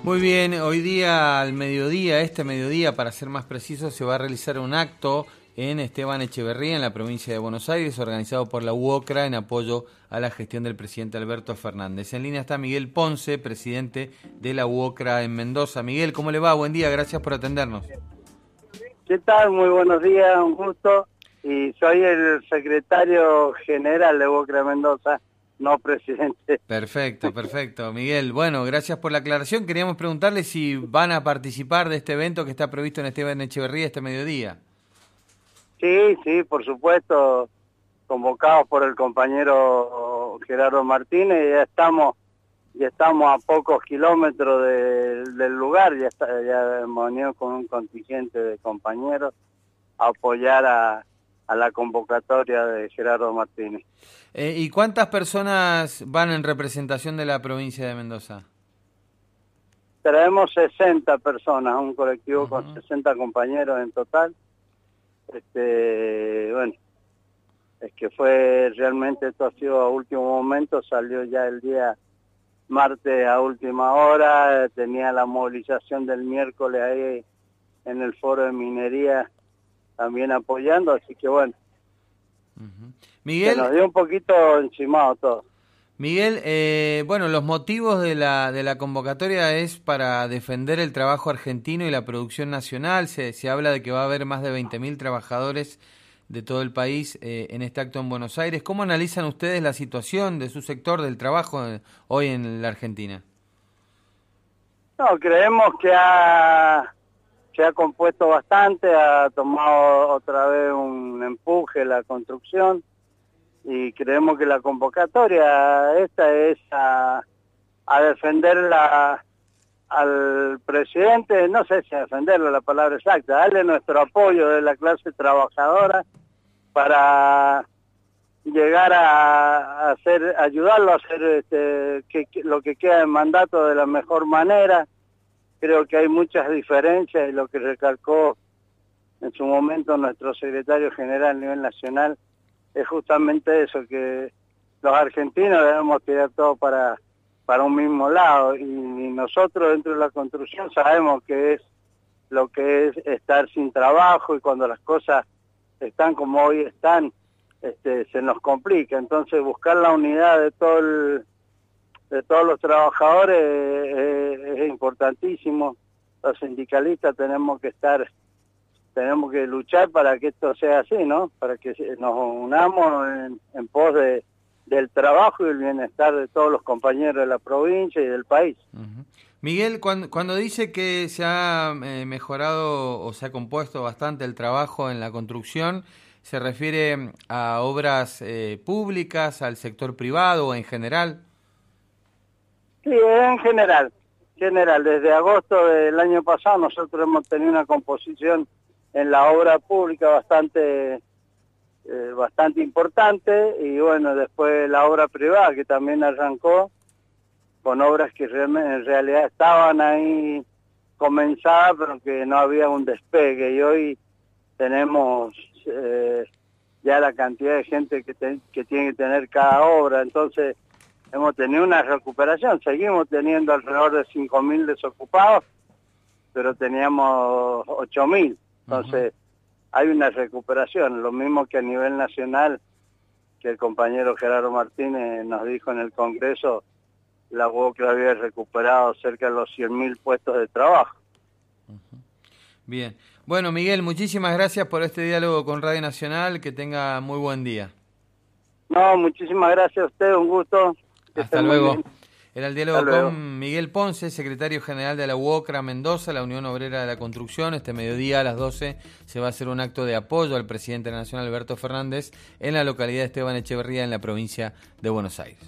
Muy bien, hoy día al mediodía, este mediodía para ser más preciso, se va a realizar un acto en Esteban Echeverría, en la provincia de Buenos Aires, organizado por la UOCRA en apoyo a la gestión del presidente Alberto Fernández. En línea está Miguel Ponce, presidente de la UOCRA en Mendoza. Miguel, ¿cómo le va? Buen día, gracias por atendernos. ¿Qué tal? Muy buenos días, un gusto. Y soy el secretario general de UOCRA Mendoza, no presidente. Perfecto, perfecto. Miguel, bueno, gracias por la aclaración. Queríamos preguntarle si van a participar de este evento que está previsto en Esteban Echeverría este mediodía. Sí, por supuesto, convocados por el compañero Gerardo Martínez, ya estamos a pocos kilómetros del lugar, ya hemos venido con un contingente de compañeros a apoyar a la convocatoria de Gerardo Martínez. ¿Y cuántas personas van en representación de la provincia de Mendoza? Traemos 60 personas, un colectivo con 60 compañeros en total. Bueno, es que fue realmente, esto ha sido a último momento, salió ya el día martes a última hora, tenía la movilización del miércoles ahí en el foro de minería también apoyando, así que bueno, Miguel, se nos dio un poquito encimado todo. Miguel, bueno, los motivos de la convocatoria es para defender el trabajo argentino y la producción nacional. Se habla de que va a haber más de 20.000 trabajadores de todo el país en este acto en Buenos Aires. ¿Cómo analizan ustedes la situación de su sector del trabajo hoy en la Argentina? No, creemos que se ha compuesto bastante, ha tomado otra vez un empuje la construcción. Y creemos que la convocatoria esta es a defender al presidente, no sé si a defenderlo la palabra exacta, darle nuestro apoyo de la clase trabajadora para llegar a ayudarlo a hacer lo que queda en mandato de la mejor manera. Creo que hay muchas diferencias y lo que recalcó en su momento nuestro secretario general a nivel nacional es justamente eso, que los argentinos debemos tirar todo para un mismo lado, y nosotros dentro de la construcción sabemos que es lo que es estar sin trabajo, y cuando las cosas están como hoy están, se nos complica. Entonces buscar la unidad de todos los trabajadores es importantísimo. Los sindicalistas tenemos que luchar para que esto sea así, ¿no? Para que nos unamos en pos del trabajo y el bienestar de todos los compañeros de la provincia y del país. Miguel, cuando dice que se ha mejorado o se ha compuesto bastante el trabajo en la construcción, ¿se refiere a obras públicas, al sector privado o en general? Sí, en general. Desde agosto del año pasado nosotros hemos tenido una composición en la obra pública bastante importante, y bueno, después la obra privada que también arrancó con obras que en realidad estaban ahí comenzadas pero que no había un despegue, y hoy tenemos ya la cantidad de gente que tiene que tener cada obra. Entonces hemos tenido una recuperación, seguimos teniendo alrededor de 5.000 desocupados, pero teníamos 8.000. Entonces, hay una recuperación, lo mismo que a nivel nacional, que el compañero Gerardo Martínez nos dijo en el Congreso, la UOCRA había recuperado cerca de los 100.000 puestos de trabajo. Bien. Bueno, Miguel, muchísimas gracias por este diálogo con Radio Nacional, que tenga muy buen día. No, muchísimas gracias a usted, un gusto. Hasta luego. Era el diálogo con Miguel Ponce, secretario general de la UOCRA Mendoza, la Unión Obrera de la Construcción. Este mediodía a las 12 se va a hacer un acto de apoyo al presidente nacional Alberto Fernández en la localidad de Esteban Echeverría, en la provincia de Buenos Aires.